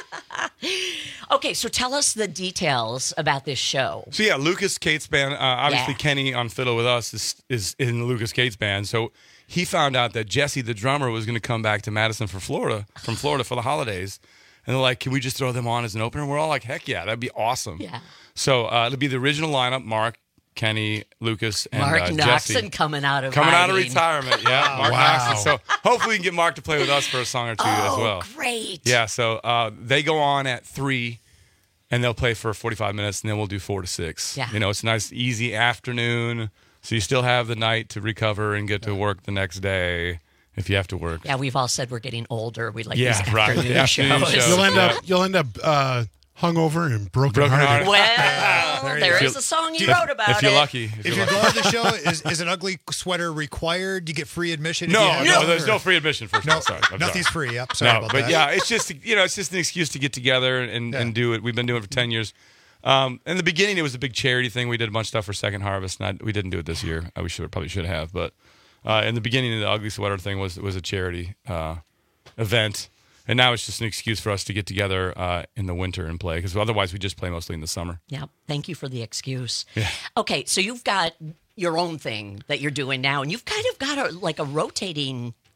Okay, so tell us the details about this show. So yeah, Lucas Cates band. Uh, obviously, Yeah. Kenny on fiddle with us is is in the Lucas Cates band. So he found out that Jesse, the drummer, was going to come back to Madison for Florida from Florida for the holidays, and they're like, "Can we just throw them on as an opener?" We're all like, "Heck yeah, that'd be awesome." Yeah. So uh, it'll be the original lineup: Mark, Kenny, Lucas, and Mark uh, Noxon Jesse. coming out of Coming out of hiding. retirement, yeah, Mark Wow. Noxon. So hopefully we can get Mark to play with us for a song or two as Oh, well. great. Yeah, so uh, they go on at three, and they'll play for forty-five minutes, and then we'll do four to six. Yeah. You know, it's a nice, easy afternoon, so you still have the night to recover and get to work the next day if you have to work. Yeah, we've all said we're getting older. We like Yeah, these right. afternoon The afternoon shows. shows. You'll end Yeah. up you'll end up uh, hungover and broken, Broken hearted. hearted. Well, There you there go. is a song you If- wrote about if you're it. lucky. If, If you're you're lucky. going to the show, is, is an ugly sweater required? Do you get free admission? if you No, have no, one, there's or- no free admission first. No, I'm sorry. I'm nothing's sorry. free. Yep. Sorry no, about but that. yeah, it's just you know, it's just an excuse to get together and, and do it. We've been doing it for ten years. Um, in the beginning, it was a big charity thing. We did a bunch of stuff for Second Harvest, and I, we didn't do it this year. Uh, we should probably should have, but uh, in the beginning, the ugly sweater thing was was a charity uh, event, and now it's just an excuse for us to get together uh, in the winter and play because otherwise we just play mostly in the summer. Yeah, thank you for the excuse. Yeah. Okay, so you've got your own thing that you're doing now, and you've kind of got a like a rotating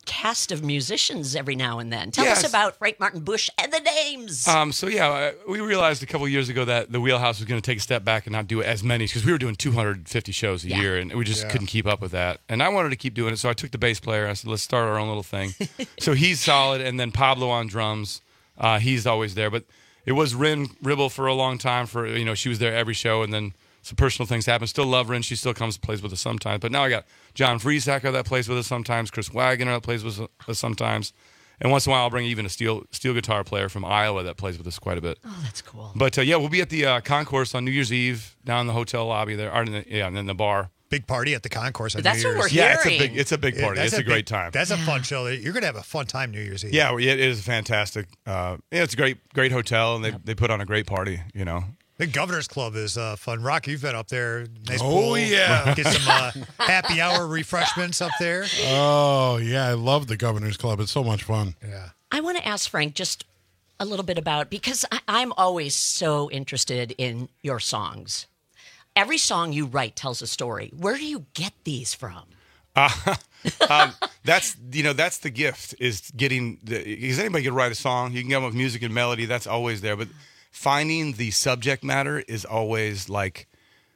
cast of musicians every now and then. Tell Yes. us about Frank Martin Bush and the names. Um, so yeah, uh, we realized a couple years ago that the Wheelhouse was going to take a step back and not do as many because we were doing two hundred fifty shows a Yeah. year, and we just Yeah. couldn't keep up with that. And I wanted to keep doing it, so I took the bass player. I said, "Let's start our own little thing." So he's solid, and then Pablo on drums. Uh, he's always there, but it was Rin Ribble for a long time. For you know, she was there every show, and then some personal things happen. Still love Rin. She still comes and plays with us sometimes. But now I got John Friesacker that plays with us sometimes. Chris Wagoner that plays with us sometimes. And once in a while, I'll bring even a steel steel guitar player from Iowa that plays with us quite a bit. Oh, that's cool. But uh, yeah, we'll be at the uh, concourse on New Year's Eve down in the hotel lobby there, or in the, yeah, and then the bar. Big party at the concourse on That's New what Year's. we're Yeah, it's a hearing. big it's a big party. that's it's a, great big- time. That's a fun show. You're going to have a fun time New Year's Eve. Yeah, it is fantastic. Uh, yeah, it's a great great hotel, and they they put on a great party. You know. The Governor's Club is uh, fun. Rock, you've been up there. Nice Oh, pool. yeah. Get some uh, happy hour refreshments up there. Oh, yeah. I love the Governor's Club. It's so much fun. Yeah. I want to ask Frank just a little bit about, because I, I'm always so interested in your songs. Every song you write tells a story. Where do you get these from? Uh, um, that's you know that's the gift is getting because anybody can write a song. You can come up with music and melody. That's always there, but finding the subject matter is always like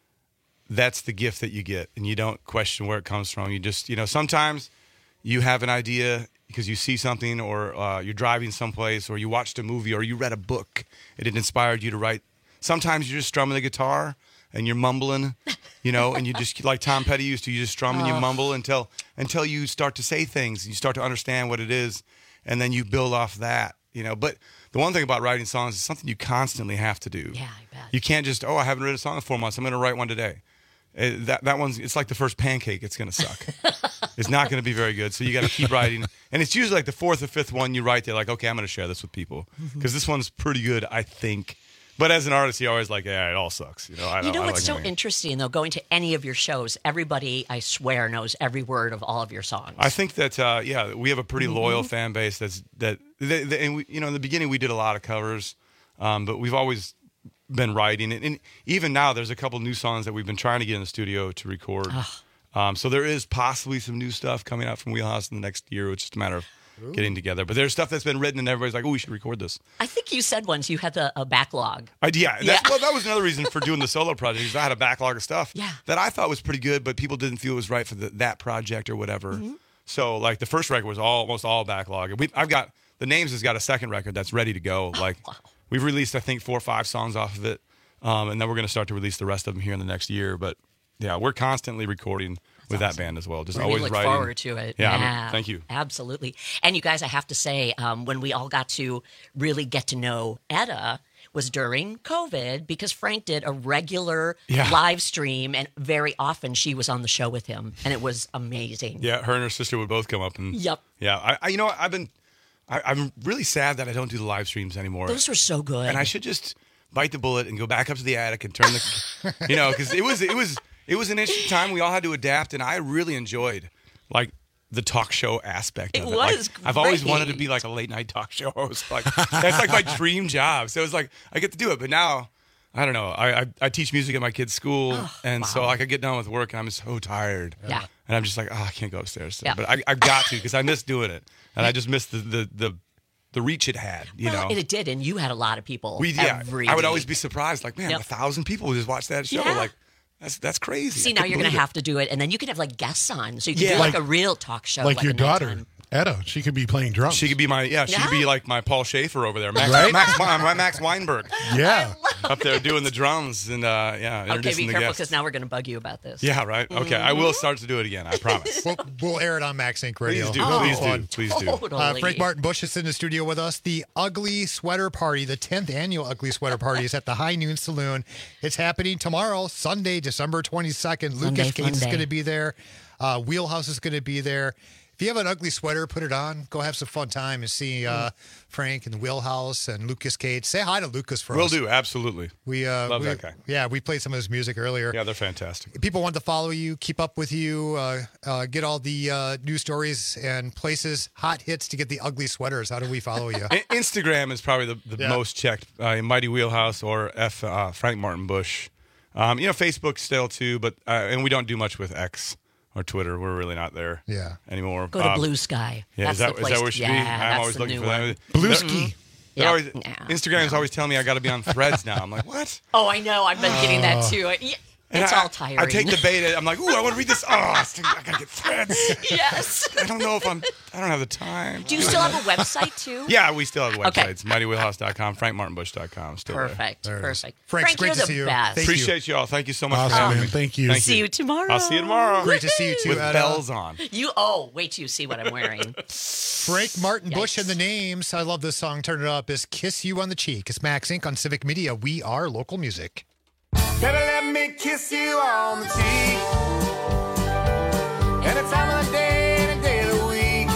that's the gift that you get, and you don't question where it comes from. You just you know sometimes you have an idea because you see something, or uh, you're driving someplace, or you watched a movie, or you read a book, and it inspired you to write. Sometimes you're just strumming the guitar and you're mumbling, you know, and you just like Tom Petty used to. You just strum and you Oh. mumble until until you start to say things. You start to understand what it is, and then you build off that, you know. But the one thing about writing songs is something you constantly have to do. Yeah, I bet. You can't just oh I haven't written a song in four months. I'm going to write one today. Uh, that that one's it's like the first pancake. It's going to suck. It's not going to be very good. So you got to keep writing, and it's usually like the fourth or fifth one you write. They're like, okay, I'm going to share this with people because this one's pretty good, I think. But as an artist, you always like, yeah, it all sucks. You know, I You don't, know I what's like so anything. interesting, though? Going to any of your shows, everybody, I swear, knows every word of all of your songs. I think that uh, yeah, we have a pretty loyal Mhm. fan base. That's that. They, they, and we, you know, in the beginning, we did a lot of covers, um, but we've always been writing. And, and even now, there's a couple new songs that we've been trying to get in the studio to record. Um, so there is possibly some new stuff coming out from Wheelhouse in the next year. It's just a matter of Ooh. getting together. But there's stuff that's been written, and everybody's like, "Oh, we should record this." I think you said once you had a, a backlog. I, yeah, Yeah. That's, well, that was another reason for doing the solo project. Is I had a backlog of stuff Yeah. that I thought was pretty good, but people didn't feel it was right for the, that project or whatever. Mhm. So, like the first record was all, almost all backlog. We, I've got the Names has got a second record that's ready to go. Oh, Like we've released, I think, four or five songs off of it, um, and then we're going to start to release the rest of them here in the next year. But yeah, we're constantly recording with that band as well. Just Really always look writing. forward to it. Yeah, I'm- thank you. Absolutely. And you guys, I have to say, um, when we all got to really get to know Etta was during COVID because Frank did a regular Yeah. live stream, and very often she was on the show with him, and it was amazing. Yeah, her and her sister would both come up and. Yep. Yeah, I, I you know what, I've been, I, I'm really sad that I don't do the live streams anymore. Those were so good. And I should just bite the bullet and go back up to the attic and turn the, you know, because it was it was it was an interesting time. We all had to adapt, and I really enjoyed like the talk show aspect It of it. Like, was I've always great. wanted to be like a late night talk show host. Like that's like my dream job. So it's like I get to do it, but now. I don't know. I, I I teach music at my kid's school, Oh, and so wow. like I get done with work and I'm so tired. Yeah. And I'm just like, oh, I can't go upstairs. Yeah. But I I've got to because I miss doing it, and I just miss the the the, the reach it had. You well, know. and it did, and you had a lot of people. We yeah. every I would week. always be surprised. Like, man, Yep. a thousand people just watch that show. Yeah. Like, that's that's crazy. See, I now couldn't you're going to believe it. have to do it, and then you can have like guests on, so you can Yeah. do like, Like- a real talk show, like your a daughter, nighttime. Etta. She could be playing drums. She could be my yeah. She could Yeah. be like my Paul Schaefer over there, Max Right? Max, my Max Weinberg Yeah. up there doing the drums and uh, yeah, Okay, introducing be the careful guests. because now we're going to bug you about this. Yeah, right. Okay, I will start to do it again. I promise. We'll, we'll air it on Max Inc. Radio. Please do. It'll be Please do. fun. Please do. Totally. Uh, Frank Martin Bush is in the studio with us. The Ugly Sweater Party, the tenth annual Ugly Sweater Party, is at the High Noon Saloon. It's happening tomorrow, Sunday, December twenty-second. Sunday Lucas Gates is fun day. going to be there. Uh, Wheelhouse is going to be there. If you have an ugly sweater, put it on. Go have some fun time and see uh, Frank and Wheelhouse and Lucas Cates. Say hi to Lucas for Will us. do. Absolutely. We uh, Love we- that guy. Yeah, we played some of his music earlier. Yeah, they're fantastic. If people want to follow you, keep up with you, uh, uh, get all the uh, news stories and places, hot hits to get the ugly sweaters. How do we follow you? I- Instagram is probably the, the Yeah. most checked. Uh, Mighty Wheelhouse or F uh, Frank Martin Bush. Um, you know, Facebook still too, but uh, and we don't do much with X or Twitter. We're really not there. Yeah. Anymore. Go to Um, Blue Sky. Yeah, That's is that the is place that where to- it should yeah, be? I'm that's always the looking new for one. that. Blue They're- Ski. they're Yeah. always- Yeah. Instagram's always telling me I got to be on Threads now. I'm like, what? Oh, I know. I've been getting that too. Yeah, And it's I, all tiring. I take the beta. I'm like, ooh, I want to read this. Oh, I gotta get Threads. Yes. I don't know if I'm. I don't have the time. Do you still have a website too? Yeah, we still have websites. Okay. mighty wheelhouse dot com, frank martin bush dot com. Still there. Perfect. There it is. Perfect. Frank's Frank, great you're to the see you. best. Thank you. Appreciate you all. Thank you so much Awesome, for having man. me. Thank you. Thank See you tomorrow. I'll see you tomorrow. Great to see you too. With Etta. bells on. You oh, wait till you see what I'm wearing. Frank Martin Bush and the Names. I love this song. Turn it up. Is Kiss You on the Cheek. It's Max Incorporated on Civic Media. We are local music. Baby, let me kiss you on the cheek. Any time of the day, any day of the week.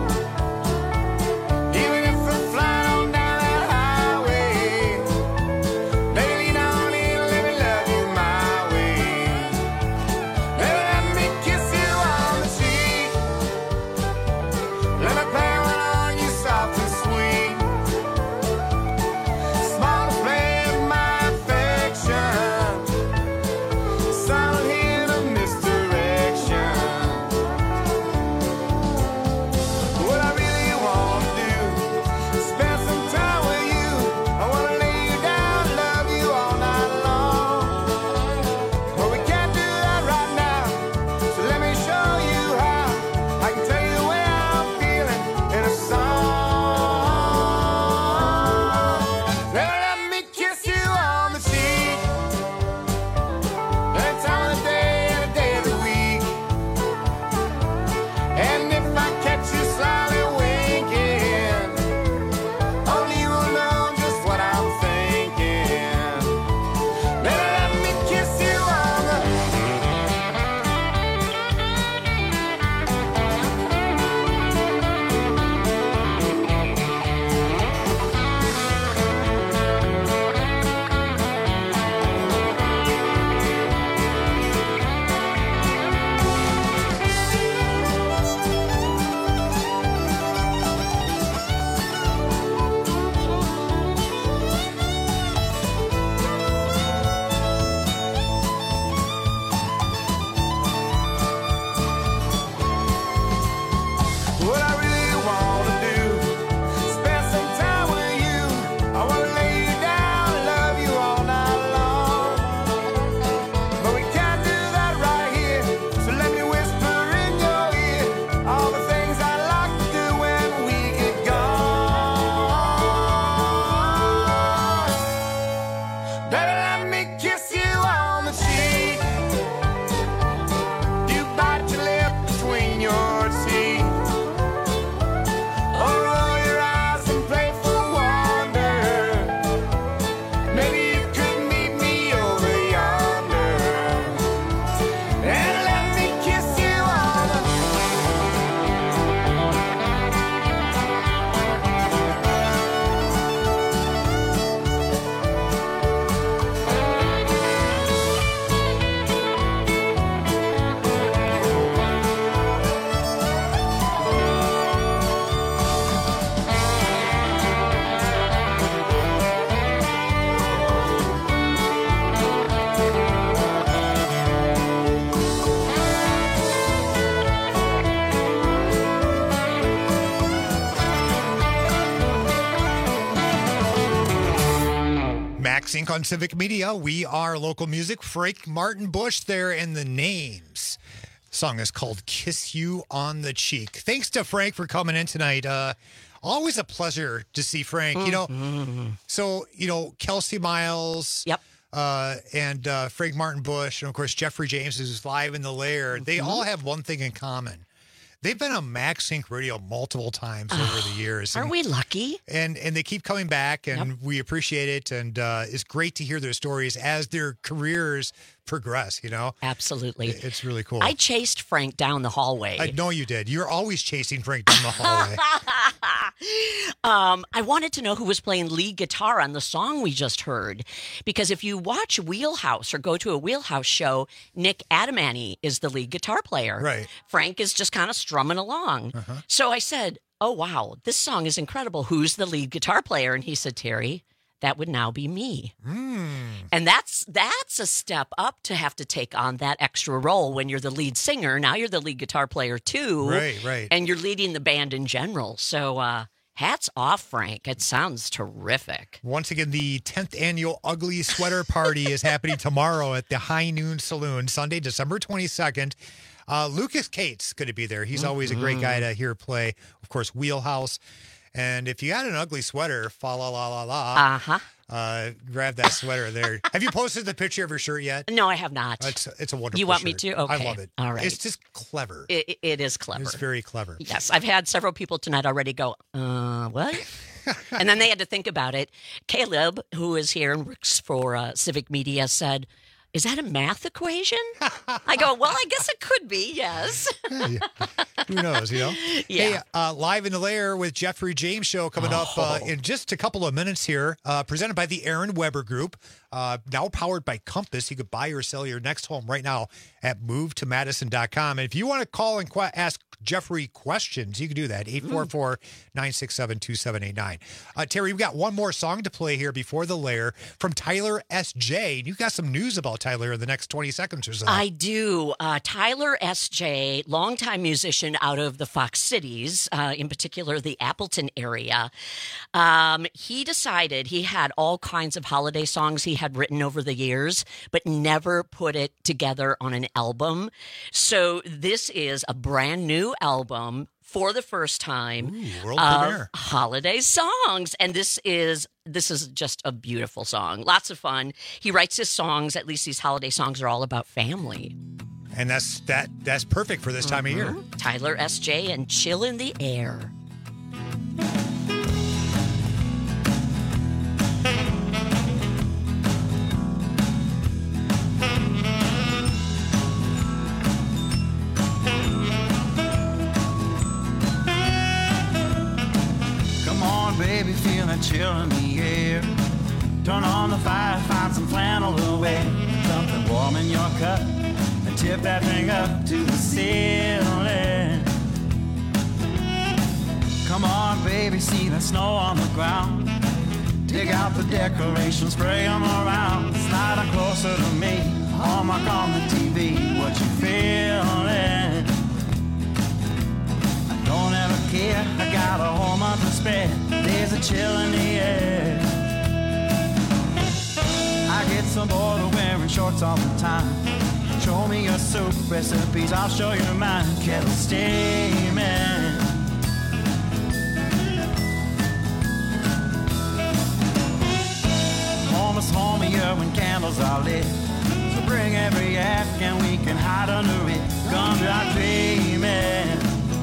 Even if we're flying on down that highway. Baby, lean on in, let me love you my way. Baby, let me kiss you on the cheek. Let me play one on you soft and sweet. Small display of my affection. Silent hint of misdirection. What I really want to do is spend some time with you. I want to lay you down, love you all night long. But we can't do that right now. So let me show you how. I can tell you the way I'm feeling in a song. Let me kiss you on the cheek. Any time of the day, any day of the week. And if I catch you slyly winking, only you will know just what I'm thinking. Let me kiss you on the What I really want to do is spend some time with you. I want to lay you down and love you all night long. But we can't do that right here. So let me whisper in your ear all the things I like to do when we get gone. Baby, let me kiss you on the cheek. You bite your lip between your teeth. Or roll your eyes in playful wonder. Maybe you could meet me over yonder. And let me kiss you on the Max Incorporated on Civic Media. We are local music. Frank Martin Bush there in the Names. The song is called Kiss You on the Cheek. Thanks to Frank for coming in tonight. Uh, always a pleasure to see Frank. You know, so, you know, Kelsey Miles. Yep. Uh, and uh, Frank Martin Bush, and of course, Jeffrey James, who's live in the lair. They all have one thing in common. They've been on Max Inc Radio multiple times over the years. Aren't and, we lucky? And and they keep coming back, and we appreciate it. And uh, it's great to hear their stories as their careers progress, you know? Absolutely. It's really cool. I chased Frank down the hallway. I know you did. You're always chasing Frank down the hallway. um, I wanted to know who was playing lead guitar on the song we just heard. Because if you watch Wheelhouse or go to a Wheelhouse show, Nick Adamany is the lead guitar player. Right. Frank is just kind of strumming along. So I said, oh, wow, this song is incredible. Who's the lead guitar player? And he said, Terry, that would now be me. Mm. And that's that's a step up to have to take on that extra role when you're the lead singer. Now you're the lead guitar player too. Right, right. And you're leading the band in general. So uh, hats off, Frank. It sounds terrific. Once again, the tenth annual Ugly Sweater Party is happening tomorrow at the High Noon Saloon, Sunday, December twenty-second. Uh, Lucas Cates going to be there. He's always a great guy to hear play. Of course, Wheelhouse. And if you got an ugly sweater, fa la la la la. Uh-huh. Uh, grab that sweater there. Have you posted the picture of your shirt yet? No, I have not. It's it's a wonderful. You want shirt. me to? Okay. I love it. All right. It's just clever. It, it is clever. It's very clever. Yes, I've had several people tonight already go, uh, what? And then they had to think about it. Caleb, who is here and works for uh, Civic Media, said, is that a math equation? I go, well, I guess it could be, yes. Who knows, you know? Yeah. Hey, uh, Live in the Lair with Jeffrey James show coming up uh, in just a couple of minutes here, uh, presented by the Aaron Weber Group, uh, now powered by Compass. You could buy or sell your next home right now at move to madison dot com. And if you want to call and qu- ask Jeffrey questions, you can do that, eight four four, nine six seven, two seven eight nine. Uh, Terry, we've got one more song to play here before the Lair from Tyler S J. And you've got some news about Tyler in the next twenty seconds or so. I do. Uh, Tyler S J, longtime musician out of the Fox Cities, uh, in particular the Appleton area. Um, he decided he had all kinds of holiday songs he had written over the years, but never put it together on an album. So this is a brand new album for the first time Ooh, world of premiere. holiday songs. And this is this is just a beautiful song. Lots of fun. He writes his songs, at least these holiday songs are all about family. And that's that. That's perfect for this time of year. Mhm. Tyler S J and Chill in the Air. Come on, baby, feel that chill in the air. Turn on the fire, find some flannel to wear. Something warm in your cup, and tip that thing up to the ceiling. Come on, baby, see the snow on the ground. Dig out the decorations, spray them around. Slide them closer to me, hallmark on the T V. What you feeling? I don't ever care, I got a whole month to spare. There's a chill in the air. I get so bored of wearing shorts all the time. Show me your soup recipes, I'll show you mine. Kettle steaming. Home is homier when candles are lit. So bring every act and we can hide under it. Gumdrop dreaming.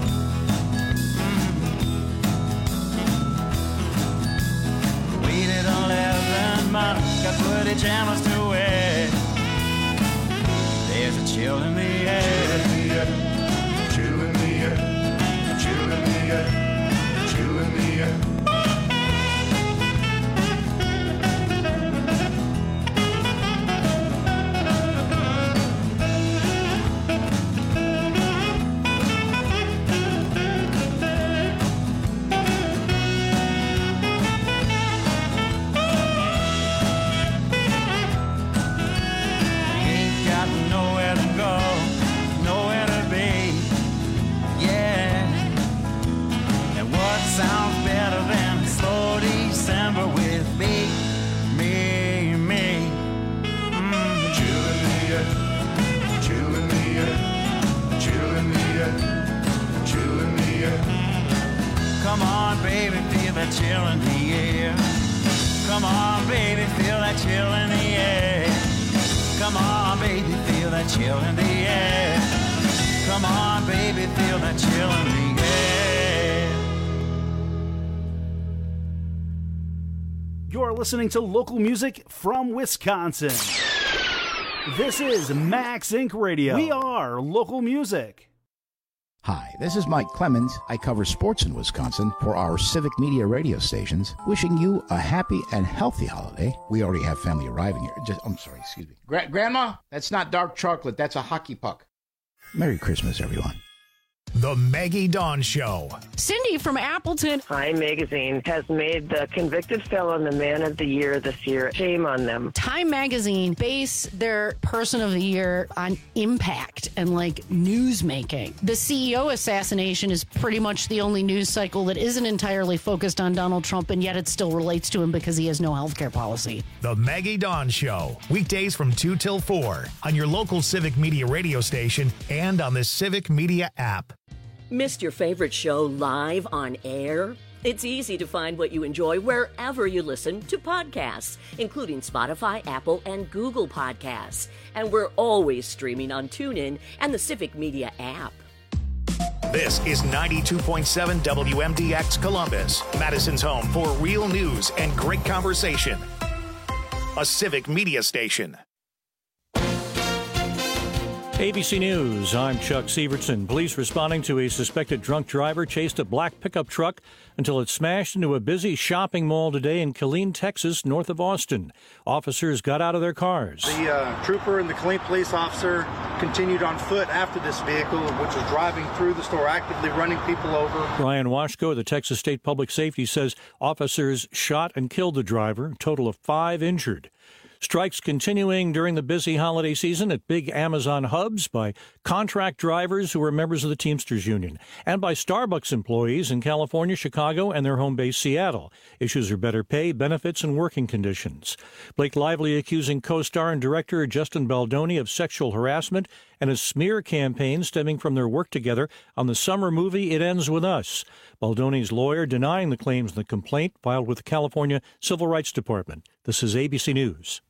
Mm. Waited eleven months, got pajamas to wear. There's a chill in the air. Chill in the air. Chill in the air. Chill in the air. Come on, baby, feel that chill in the air. Come on, baby, feel that chill in the air. Come on, baby, feel that chill in the air. Come on, baby, feel that chill in the air. You're listening to local music from Wisconsin. This is Max Incorporated. Radio. We are local music. Hi, this is Mike Clemens. I cover sports in Wisconsin for our Civic Media radio stations. Wishing you a happy and healthy holiday. We already have family arriving here. Just, I'm sorry, excuse me. Gra- Grandma, that's not dark chocolate. That's a hockey puck. Merry Christmas, everyone. The Maggie Dawn Show. Cindy from Appleton. Time Magazine has made the convicted felon the man of the year this year. Shame on them. Time Magazine base their person of the year on impact and like news making. The C E O assassination is pretty much the only news cycle that isn't entirely focused on Donald Trump, and yet it still relates to him because he has no health care policy. The Maggie Dawn Show, weekdays from two till four on your local Civic Media radio station and on the Civic Media app. Missed your favorite show live on air? It's easy to find what you enjoy wherever you listen to podcasts, including Spotify, Apple, and Google Podcasts. And we're always streaming on TuneIn and the Civic Media app. This is ninety-two point seven W M D X Columbus, Madison's home for real news and great conversation. A Civic Media station. A B C News, I'm Chuck Severson. Police responding to a suspected drunk driver chased a black pickup truck until it smashed into a busy shopping mall today in Killeen, Texas, north of Austin. Officers got out of their cars. The uh, trooper and the Killeen police officer continued on foot after this vehicle, which was driving through the store, actively running people over. Brian Washko, the Texas State Public Safety, says officers shot and killed the driver, a total of five injured. Strikes continuing during the busy holiday season at big Amazon hubs by contract drivers who are members of the Teamsters Union and by Starbucks employees in California, Chicago, and their home base, Seattle. Issues are better pay, benefits, and working conditions. Blake Lively accusing co-star and director Justin Baldoni of sexual harassment and a smear campaign stemming from their work together on the summer movie It Ends With Us. Baldoni's lawyer denying the claims in the complaint filed with the California Civil Rights Department. This is A B C News.